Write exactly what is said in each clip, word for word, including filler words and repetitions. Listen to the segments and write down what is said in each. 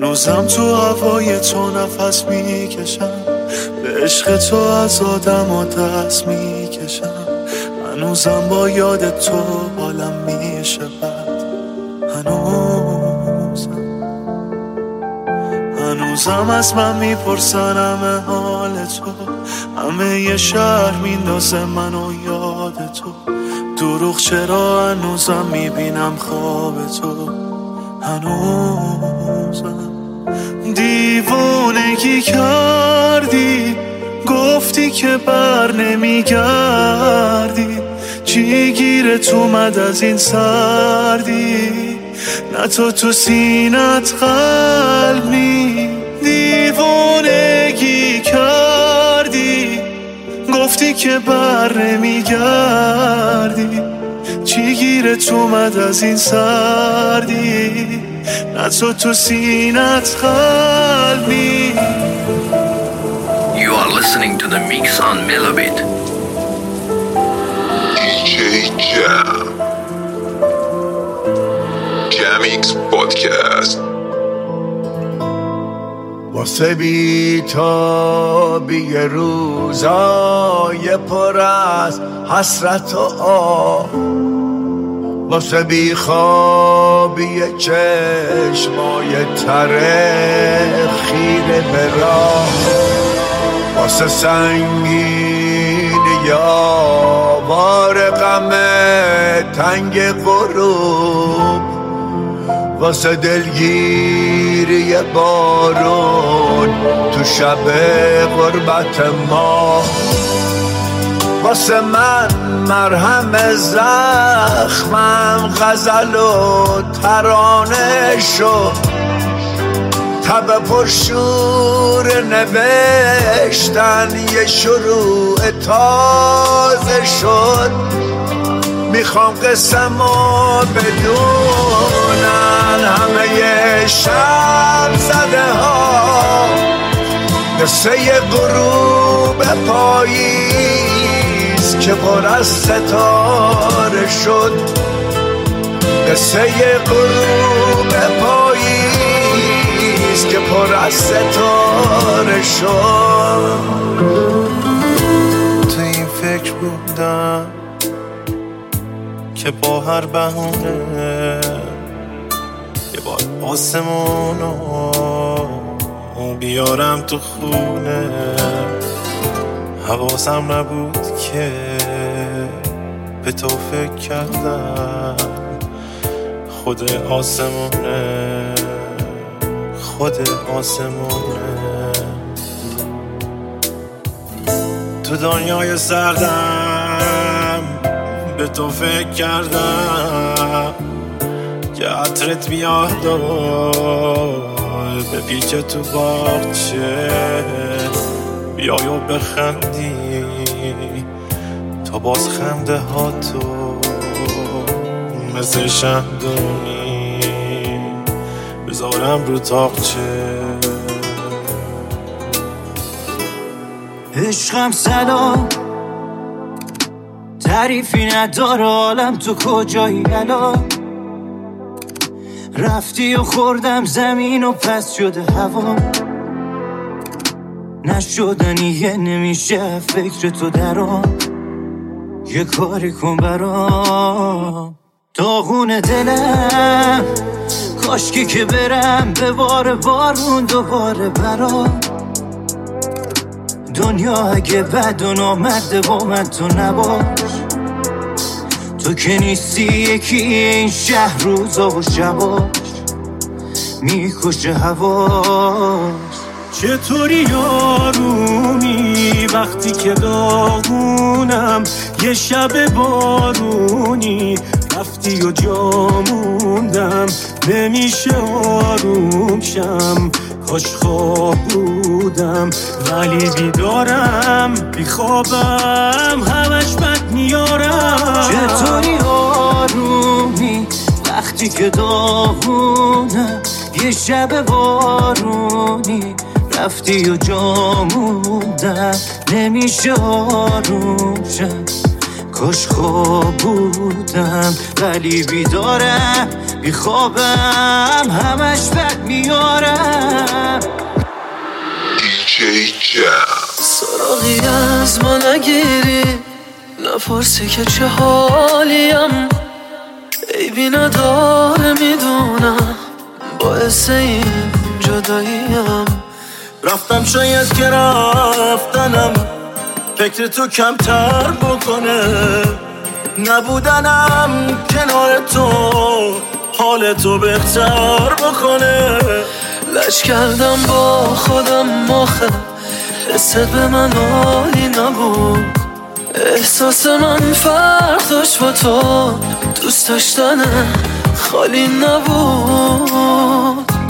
هنوزم تو هوای تو نفس میکشم، به عشق تو از آدم ها دست میکشم. هنوزم با یاد تو حالم میشه بد، هنوزم هنوزم از من میپرسن همه حال تو، همه یه شهر میندازه منو یاد تو. دروغ چرا هنوزم میبینم خواب تو، هنوزم دیوونگی کردی، گفتی که بر نمیگردی. چی گیرت اومد از این سردی؟ نه تو تو سینت قلب نی. دیوونگی کردی، گفتی که بر نمیگردی. چی گیرت اومد از این سردی؟ نه تو تو سینت قلب نی. You are listening to the Mix on Melobit. دی جی Jam Jamix Podcast. واسه بی تا بی روزای پر از حسرت و آه، واسه بی خوابی چشمای تره خیره به راه، واسه سنگین یاوار غم تنگ غروب، واسه دلگیری بارون تو شب غربت ما، واسه من مرهم زخمم غزل و ترانه شد. تب پرشور نوشتن یه شروع تازه شد. میخوام قسمو بدونن همه شب زده ها، قصه غروب پاییز که پر از ستاره شد. قصه غروب پاییز که پر از ستاره شد. تو این فکر بودم که با هر بهونه یه بار آسمونو بیارم تو خونه. حواسم نبود که به تو فکر کردم، خود آسمونه خود آسمونه. تو دنیای سردم به تو فکر کردم که عطرت بیاد و به پیچ تو باغچه بیای و بخندی تا باز خنده ها تو مثل شمدونی بذارم رو تاقچه. عشقم سلام، تعریفی نداره عالم، تو کجایی الان؟ رفتی و خوردم زمین و پس شده هوا، نشدنیه نمیشه فکر تو درام. یه کاری کن برام، داغون دلم کاشکی که برم به بار بارون دوباره برام. دنیا اگه بد و نامرده با من تو نباش، تو که نیستی یکی این شهر روزا و شباش میکشه هواش. چطوری آرومی وقتی که داغونم، یه شب بارونی رفتی و جا موندم. نمیشه آروم شم، کاش خواب بودم ولی بیدارم، بیخوابم همش بد میارم. چطوری آرومی وقتی که داغونم، یه شب بارونی رفتی و جا موندم. نمیشه آروم شم، کاش خواب بودم ولی بیدارم، بی خوابم همش بد میارم. دی جی جم سراغی از ما نگیری، نپرسی که چه حالیم، عیبی نداره میدونم، باعث این جداییم. رفتم شاید که رفتنم فکر تو کمتر بکنه، نبودنم کنار تو حال تو بهتر بکنه. لج کردم با خودم آخه حست به من عالی نبود، احساس من فرق داشت با تو، دوست داشتن خالی نبود.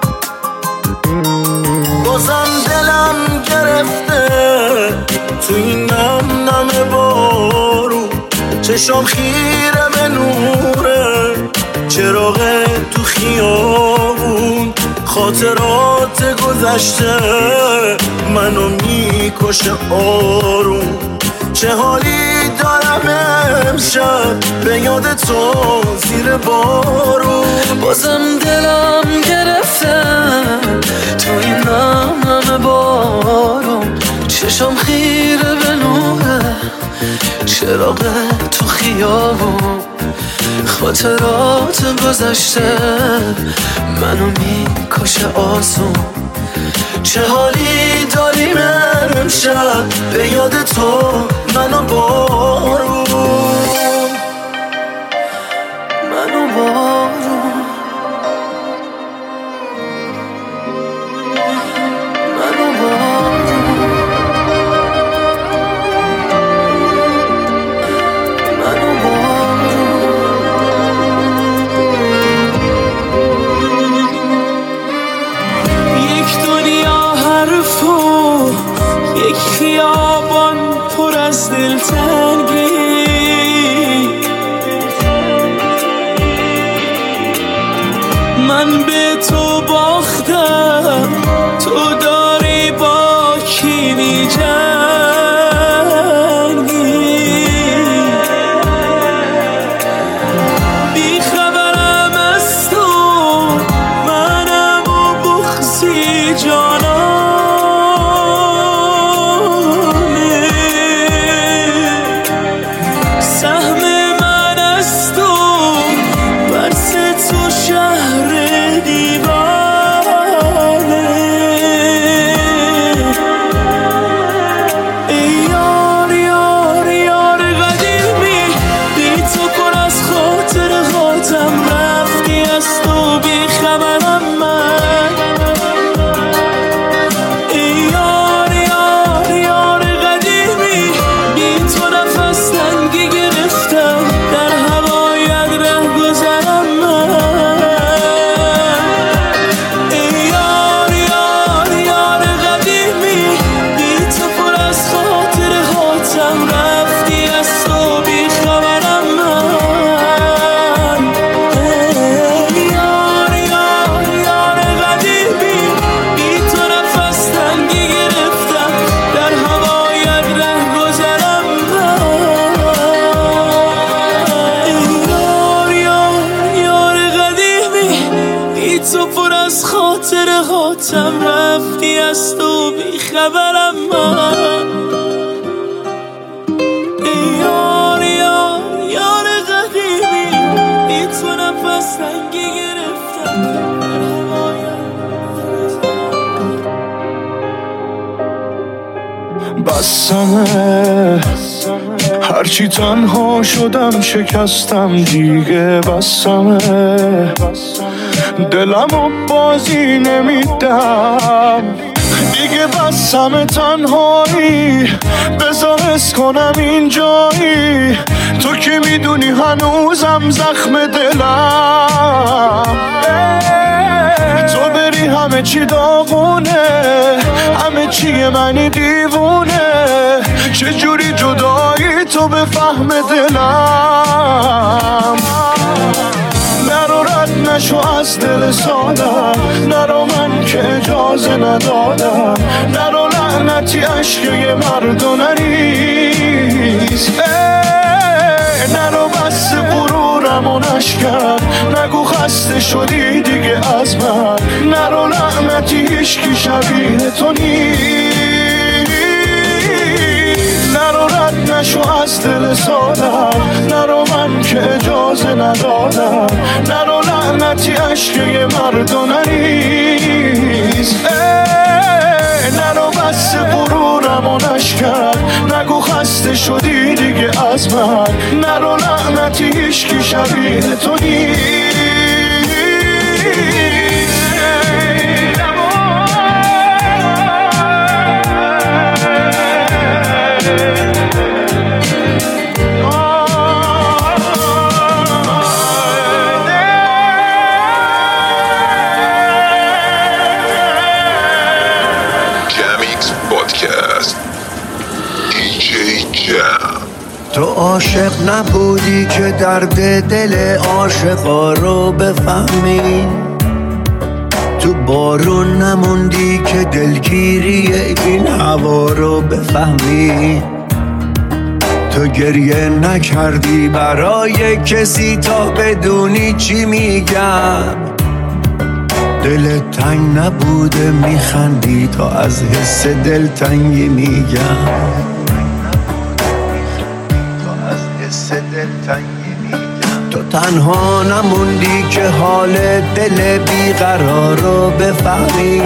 بازم دلم گرفته تو این نم نم بارو، چشم خیره به نوره چراغ تو خیابون، خاطرات گذشته منو میکشه آروم. چه حالی دارم امشب به یاد تو زیر بارون. بازم دلم گرفته تو این نم نم بارون، چشم خیره به نوره چراغ تو خیابون، خاطرات گذشته منو میکشه آسون. چه حالی داریم امشب به یاد تو منو بارون، منو بارون، منو بارون، منو بارون. یک دنیا حرف و یک خیابان پر از دلتنگی، من به تو باختم تو داری با کی می‌جنگی. بی خبرم از تو منم و بغضی جانانه، سهم من از تو برس تو شهر دیوانه. ای یار یار یار قدیمی، بی تو پر از خاطر خاطم، رفتی از تو بی خبرم من. ای یار یار یار قدیمی، بی تو نفس تنگی گرفتم، در هوایت ره گذرم من. ای یار یار یار قدیمی، بی تو پر از خاطر خاطم، رفتی از تو بی خبرم من. ای یار یار یار قدیمی، بی تو نفس تنگی گرفتم، در هوایت ره گذرم من. ای یار یار یار قدیمی، بی تو پر از خاطر خاطم، رفتی از تو بی خبرم من. ای یار یار یار قدیمی، بی تو نفس تنگی گرفتم، در هوایت بسمه هرچی تنها شدم شکستم دیگه، بسمه دلمو بازی نمیدم دیگه، بسمه تنهایی بذار حس کنم اینجایی، تو که میدونی هنوزم زخم دلم. تو بری همه چی داغونه، همه چی منی دیوونه، چجوری جدایی تو به فهم دلم. نرو رد نشو از دل سادم، نرو من که اجازه ندادم، نرو لعنتی عشق یه مرد و نریز. نگو خسته شدی دیگه از من، نرو لعنتی هیچکی شبیه تو نیست. نرو رد نشو از دل سادم، نرو من که اجازه ندادم، نرو لعنتی عشق یه مرد و نریز. نرو بس غرورم و نشکن، نگو خسته شدی دیگه از من، نرو لعنتی هیچکی شبیه تو نیست. تو عاشق نبودی که درد دل عاشقا رو بفهمی، تو بارون نموندی که دلگیری این هوا رو بفهمی، تو گریه نکردی برای کسی تا بدونی چی میگم، دل تنگ نبوده میخندی تا از حس دلتنگی میگم، تو تنها نموندی که حال دل بیقرار رو بفهمی،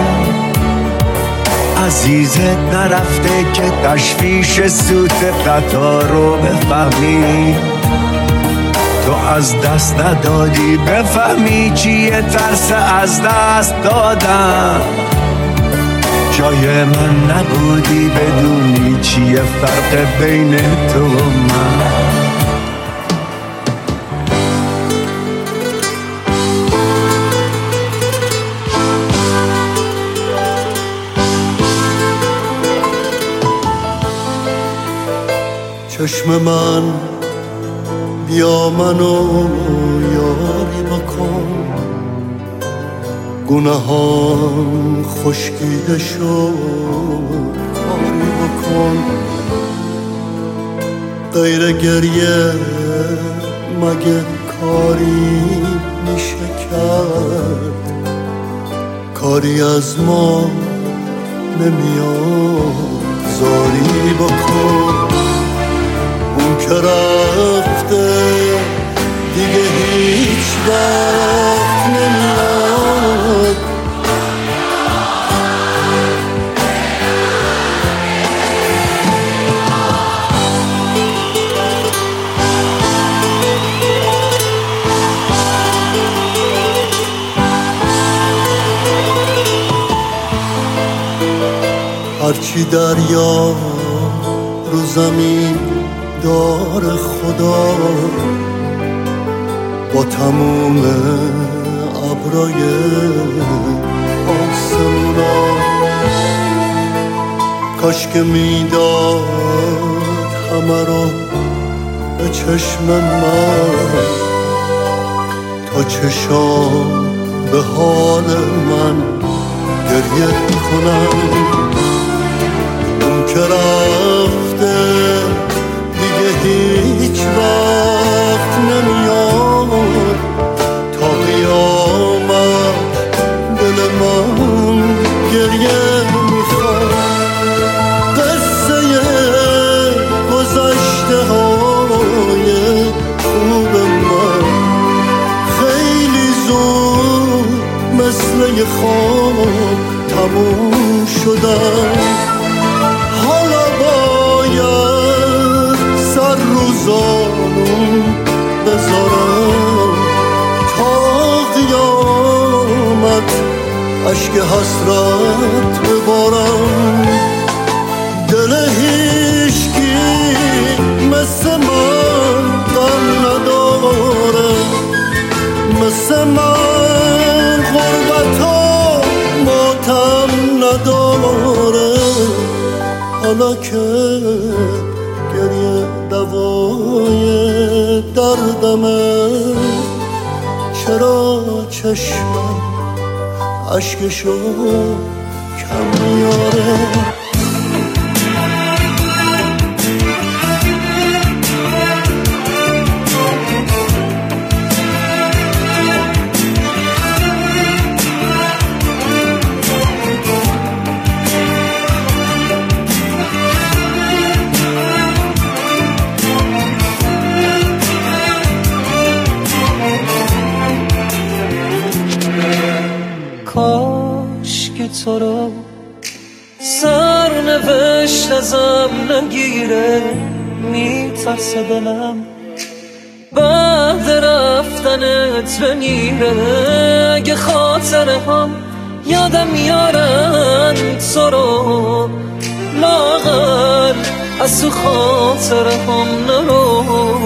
عزیزت نرفته که تشویش سوت قطار رو بفهمی، تو از دست ندادی بفهمی چیه ترس از دست دادن، جای من نبودی بدونی چیه فرق بین تو و من. چشم من بیا منو یاری بکن، گناهان خشکیده شد کاری بکن، غیر گریه مگه کاری میشه کرد، کاری از ما نمیاد زاری بکن، اون که رفته دیگه هیچ وقت نمیاد، هرچی دریا رو زمین دار خدا، با تموم ابرای آسمونا، کاش که میداد همه رو به چشم من، تا چشام به حال من گریه کنم، اون که رفته هیچ وقت نمیاد، تا قیامت دل من گریه میخواد، قصه گذشته های خوب من خیلی زود مثل یه خواب تموم شدن، حالا باید روزانم بذارم تا قیامت عشق حسرت ببارم، دل هیچکی مثل من غم نداره، مثل من غربت و ماتم نداره، حالا که گریه دوای دردمه، چرا چشمم عشقشو کم میاره. ازم نگیره میترسه دلم بعد رفتنت بمیره اگه خاطره هم یادم میارن تو رو لاغر از تو خاطره هم نرو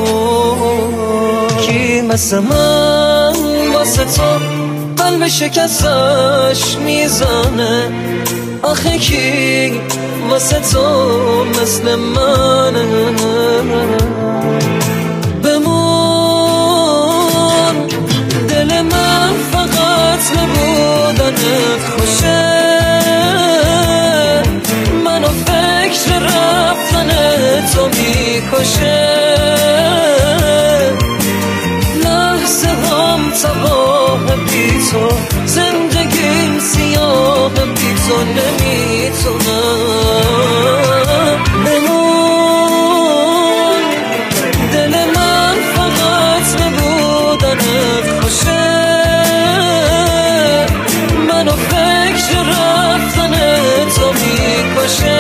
کی مثل من واسه تو قلب شکستش میزنه آخه کی واسه تو مثل منه بمون دل من فقط نبودنت خوشه منو فکر رفتن تو میکشه لحظه هم تباه بی تو زندگیم سیاه بی تو نمیتونم بمون دل من فقط نبودنت خوشه منو فکر رفتن تو میکشه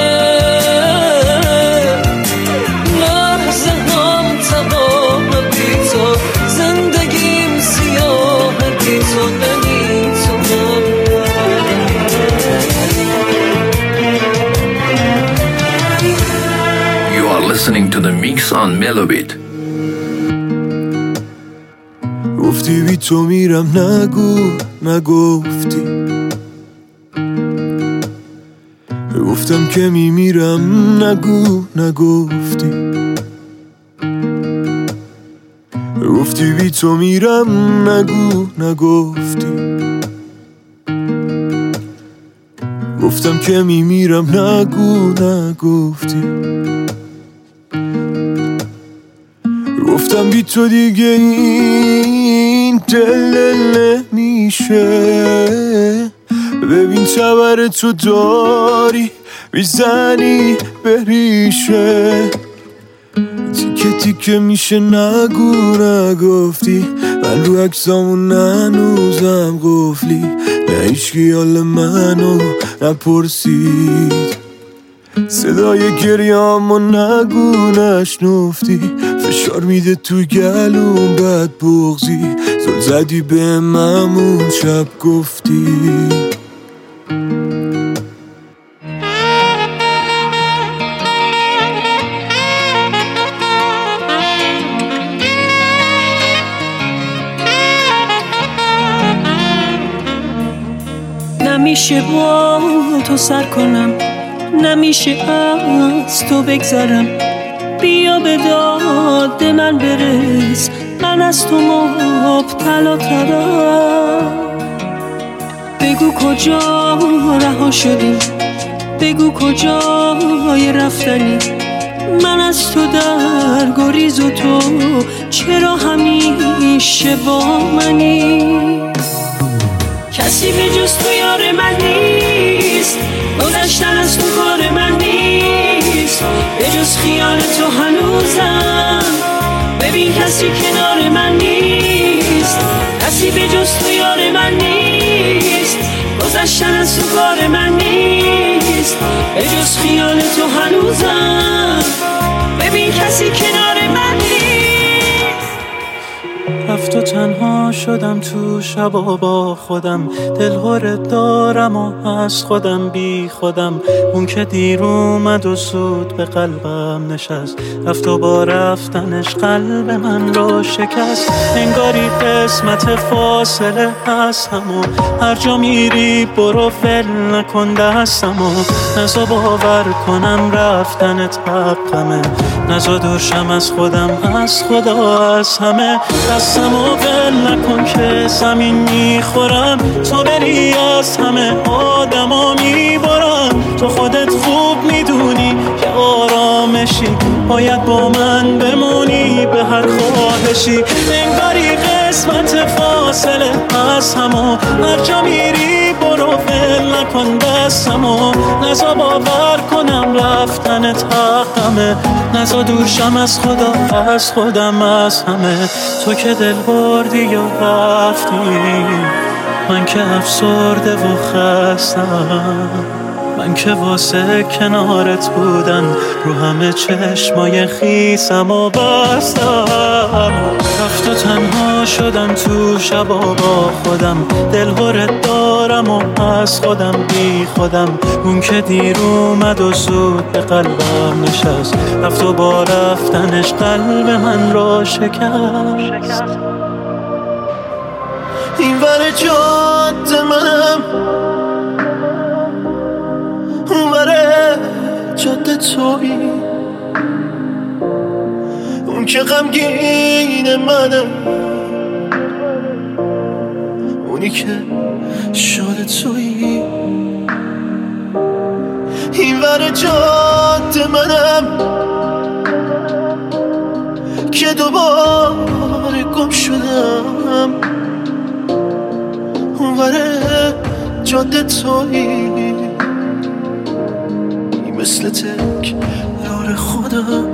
لحظه هم تباه بی تو زندگیم سیاه بی تو نمیتونم You are listening to the Mix on Melobit. گفتی بی تو میرم نگو نگفتی گفتم که میمیرم نگو نگفتی گفتی بی تو میرم نگو نگفتی گفتم که میمیرم نگو نگفتی گفتم بی تو دیگه این دل نمیشه ببین تبر تو داری میزنی بریشه تیکه تیکه میشه نگو نگفتی من رو عکسامون هنوزم قفلی نه هیچکی حال منو نپرسید صدای گریامو نگو نشنفتی فشار میده تو گلوم بد بغضی زل زدی به همون شب گفتی نمیشه با تو سر کنم نمیشه از تو بگذرم بیا به داد من برس من از تو مبتلا ترم بگو کجا رها شدیم بگو کجای رفتنی من از تو در گریز و تو چرا همیشه با منی کسی به جز تو یار من نیست گذشتن از تو کار من نیست به جز خیال تو هنوزم ببین کسی کنار من نیست کسی به جز تو یار من نیست گذشتن از تو کار من نیست به جز خیال تو هنوزم ببین کسی کنار من نیست رفت و تنها شدم تو شبا با خودم دلهوره دارم و از خودم بی خودم اون که دیر اومد و سود به قلبم نشست رفت و با رفتنش قلب من رو شکست انگاری قسمت فاصله هستم و هر جا میری برو ول نکن دستم و نزا باور کنم رفتنت حقمه نزا دورشم از خودم از خدا از همه دستم و ول نکن که زمین میخورم تو بری از همه آدم ها میبارم تو خودت خوب میدونی که آرامشی باید با من بمونی به هر خواهشی انگاری قسمت فاصله از همه هر جا میری برو ول نکن دستم و نزا باور کنم رفتنت حقمه نزا دورشم از خدا از خودم از همه تو که دل بردی یا رفتی من که افسرده و خستم من که واسه کنارت بودن رو همه چشمای خیسم و بستم. رفت و تنها شدم تو شبا با خودم، دلهرت دارم و از خودم بی خودم. اون که دیر اومد و زود به قلبم نشست، رفت و با رفتنش قلب من را شکست. این ور جاده منم، اون ور جاده تویی. اون که غمگین منم، اونی که شاد تویی. این ور جاده منم که دوباره گم شدم، اون ور جاده تویی. مثل تک راه خودم،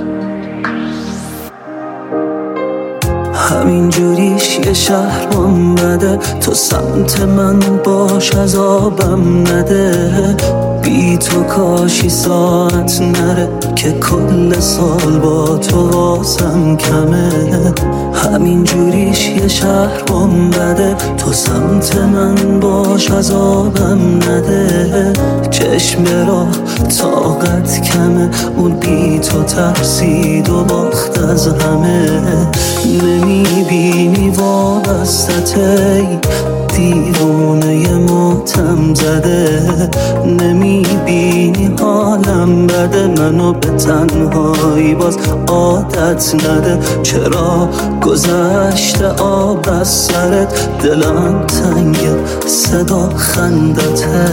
همین جوریش یه شهرم بده، تو سمت من باش عذابم نده. بی تو کاشی ساعت نره که کل سال با تو واسم کمه. همین جوریش یه شهرم بده، تو سمت من باش عذابم نده. چشم راه طاقت کمه، اون بی تو ترسید و باخت از همه. نمیبینی وابستته دیوونه ماتم زده، نمیبینی حالم بده، منو به تنهایی باز عادت نده. چرا گذشته آب از سرت، دلم تنگه صدا خندته.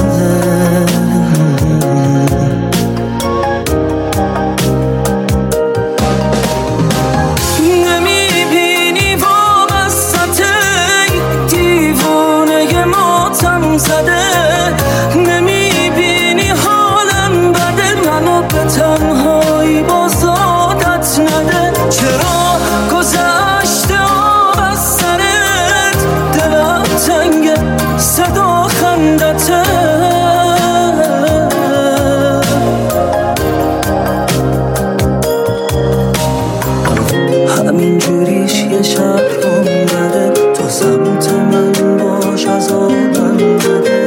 همین جوریش یه شهرم بده، تو سمت من باش عذابم نده.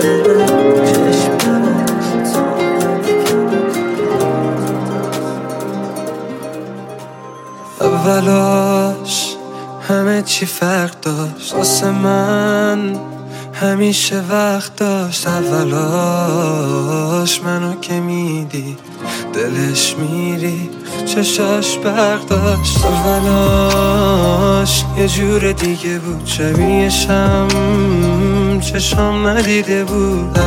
اولاش همه چی فرق داشت، واسه من همیشه وقت داشت. اولاش منو که میدید دلش میری، چشاش برق داشت. اولاش یه جور دیگه بود، شبیهشم چشام ندیده بود.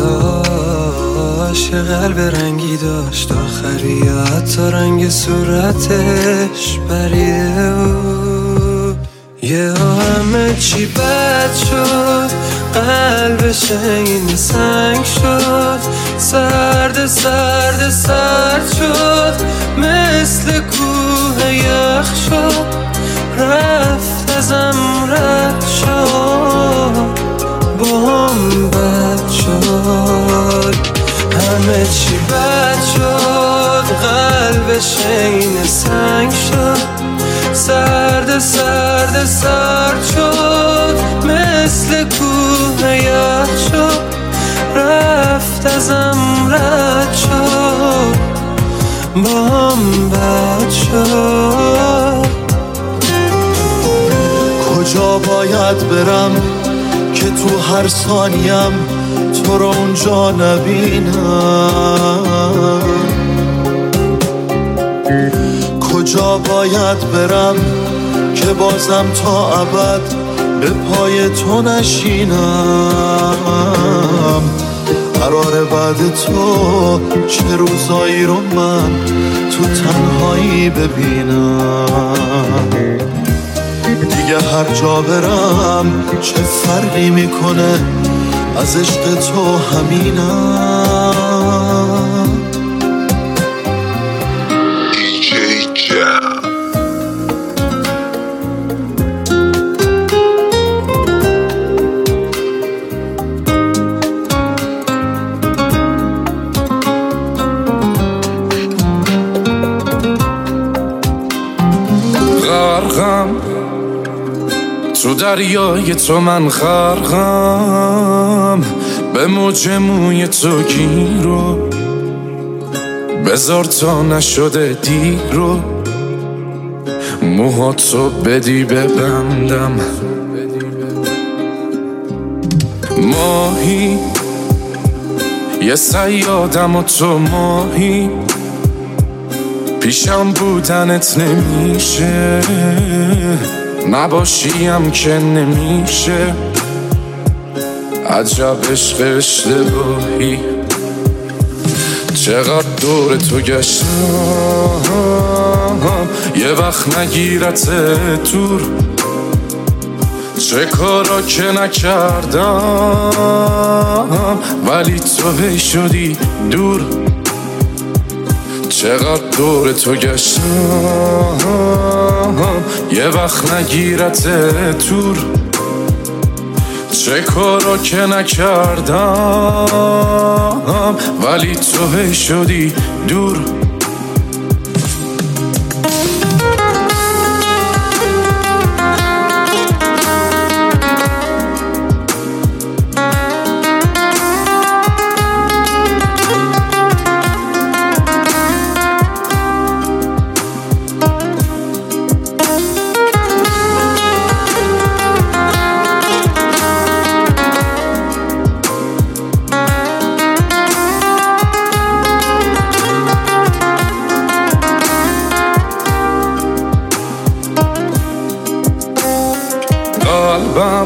اولاش یه قلب رنگی داشت، آخری حتی رنگ صورتش پریده بود. یه همه چی بد شد، قلبش این سنگ شد. سرد سرد سرد شد، مثل کوه یخ شد. رفت ازم رد شد، با هم بد شد. همه چی بد شد، قلبش این سنگ شد. سرد سرد سرد شد، مثل کوه یخ شد. رفت ازم رد شد، با هم بد شد. کجا باید برم که تو هر ثانیم تو رو اونجا نبینم؟ کجا باید برم که بازم تا ابد به پای تو نشینم؟ قرار بعد تو چه روزایی رو من تو تنهایی ببینم؟ دیگه هر جا برم چه فرقی میکنه، از عشق تو همینم. دی جی جم. غرقم تو دریای تو، من غرقم به موج موی تو گیرو، بذار تا نشده دیرو موهاتو بدی ببندم. ماهی یه صیادم و تو ماهی، پیشم بودنت نمیشه، نباشیم که نمیشه. عجب عشق اشتباهی، چقدر دور تو گشتم یه وقت نگیرت دور، چه کارا که نکردم ولی تو هی شدی دور. چقدر دور تو گشتم یه وقت نگیرت دور، چه کارا که نکردم ولی تو هی شدی دور. قلبم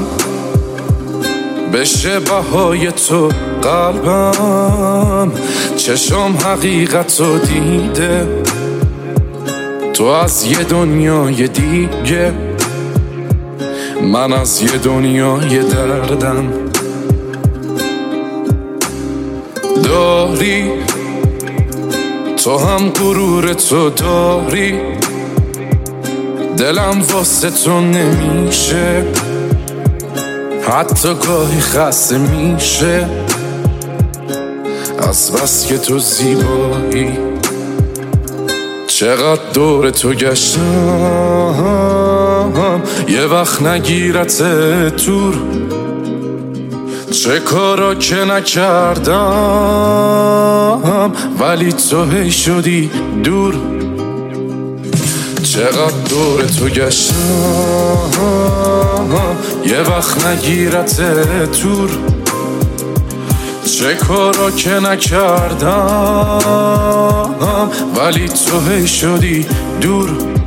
بشه بهای تو، قلبم چشم حقیقت رو دیده، تو از یه دنیای دیگه، من از یه دنیای دردم. داری تو هم غرور تو داری، دلم واسه تو نمیشه، حتی گاهی خسته میشه از بس که تو زیبایی. چقدر دور تو گشتم یه وقت نگیرت دور، چه کارا که نکردم ولی تو هی شدی دور. چقدر دور تو گشتم یه وقت نگیرت دور، چه کارا که نکردم ولی تو هی شدی دور.